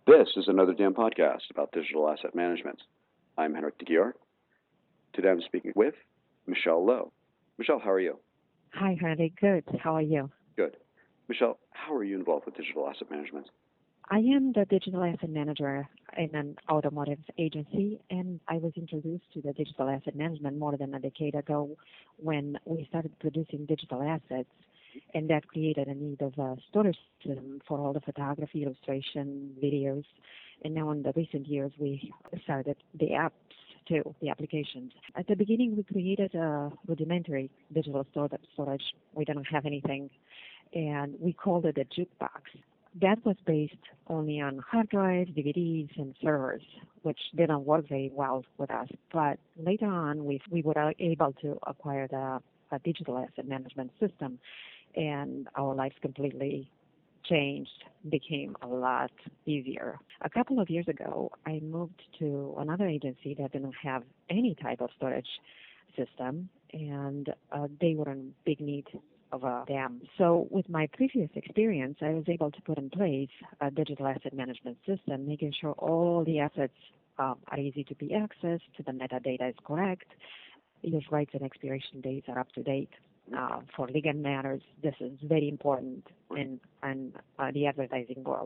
This is another damn podcast about digital asset management. I'm Henrik de Gier. Today I'm speaking with Michelle Lowe. Michelle, how are you? Hi, Hardy. Good. How are you? Good. Michelle, how are you involved with digital asset management? I am the digital asset manager in an automotive agency, and I was introduced to the digital asset management more than a decade ago when we started producing digital assets, and that created a need of a storage system for all the photography, illustration, videos, and now in the recent years we started the apps too, the applications. At the beginning, we created a rudimentary digital storage. We didn't have anything, and we called it a jukebox. That was based only on hard drives, DVDs, and servers, which didn't work very well with us. But later on, we were able to acquire a digital asset management system, and our lives completely changed, became a lot easier. A couple of years ago, I moved to another agency that didn't have any type of storage system, and they were in big need of a dam. So with my previous experience, I was able to put in place a digital asset management system, making sure all the assets are easy to be accessed, the metadata is correct, use rights and expiration dates are up to date. For legal matters, this is very important in the advertising world.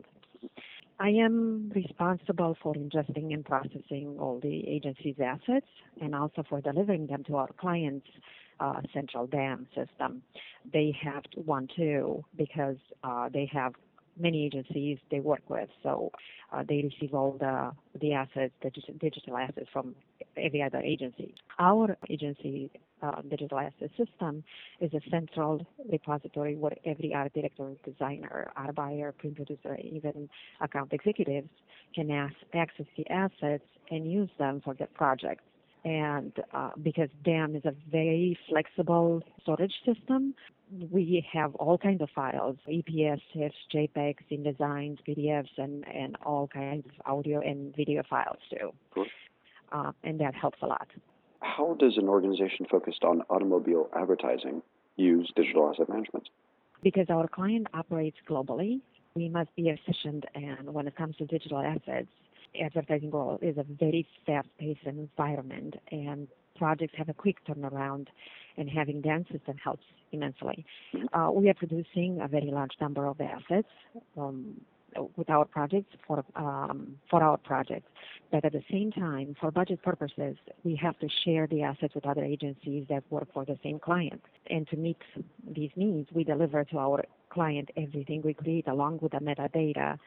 I am responsible for ingesting and processing all the agency's assets and also for delivering them to our clients' central dam system. They have one too because they have many agencies they work with, so they receive all the assets, the digital assets from every other agency. Our agency digital asset system is a central repository where every art director, designer, art buyer, print producer, even account executives can access the assets and use them for their projects. And because DAM is a very flexible storage system, we have all kinds of files, EPS, TIFFs, JPEGs, InDesigns, PDFs, and all kinds of audio and video files too. Cool. And that helps a lot. How does an organization focused on automobile advertising use digital asset management? Because our client operates globally, we must be efficient, and when it comes to digital assets, advertising world is a very fast-paced environment, and projects have a quick turnaround, and having DAM system helps immensely. We are producing a very large number of assets with our projects for our projects, but at the same time, for budget purposes, we have to share the assets with other agencies that work for the same client. And to meet these needs, we deliver to our client everything we create along with the metadata,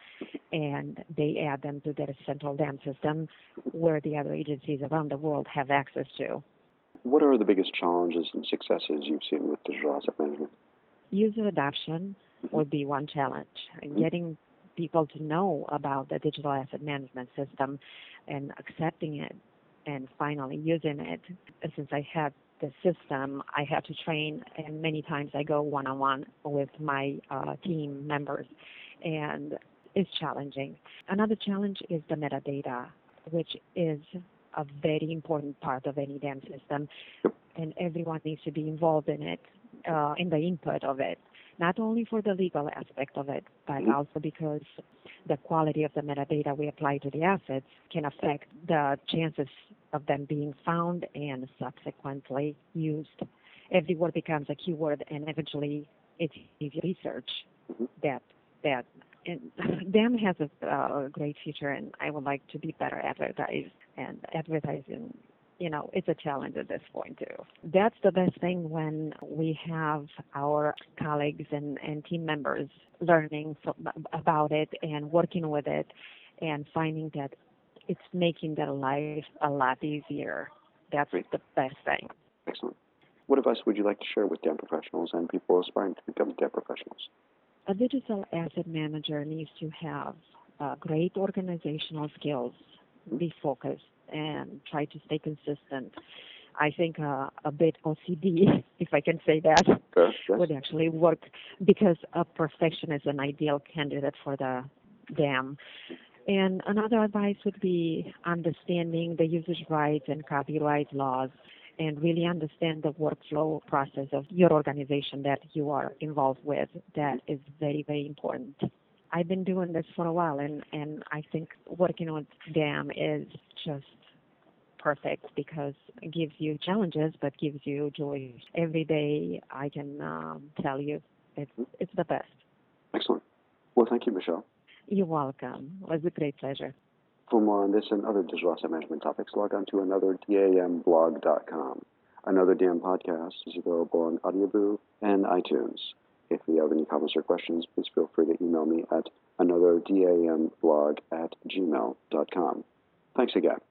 and they add them to their central DAM system where the other agencies around the world have access to. What are the biggest challenges and successes you've seen with digital asset management? User adoption would be one challenge, and getting people to know about the digital asset management system and accepting it and finally using it. Since I had the system, I had to train, and many times I go one-on-one with my team members, and it's challenging. Another challenge is the metadata, which is a very important part of any DAM system, and everyone needs to be involved in it, in the input of it, not only for the legal aspect of it, but also because the quality of the metadata we apply to the assets can affect the chances of them being found and subsequently used. Every word becomes a keyword, and eventually it's easy research that and DAM has a great future, and I would like to be better advertised, and advertising, it's a challenge at this point too. That's the best thing when we have our colleagues and team members learning about it and working with it and finding that it's making their life a lot easier. That's the best thing. Excellent. What advice would you like to share with DAM professionals and people aspiring to become DAM professionals? A digital asset manager needs to have great organizational skills, be focused, and try to stay consistent. I think a bit OCD, if I can say that, would actually work because a perfectionist is an ideal candidate for the DAM. And another advice would be understanding the users' rights and copyright laws and really understand the workflow process of your organization that you are involved with. That is very, very important. I've been doing this for a while, and I think working with them is just perfect because it gives you challenges but gives you joy. Every day I can tell you it's the best. Excellent. Well, thank you, Michelle. You're welcome. It was a great pleasure. For more on this and other digital asset management topics, log on to another-damblog.com. Another Damn podcast is available on Audioboo and iTunes. If you have any comments or questions, please feel free to email me at anotherdamblog@gmail.com. Thanks again.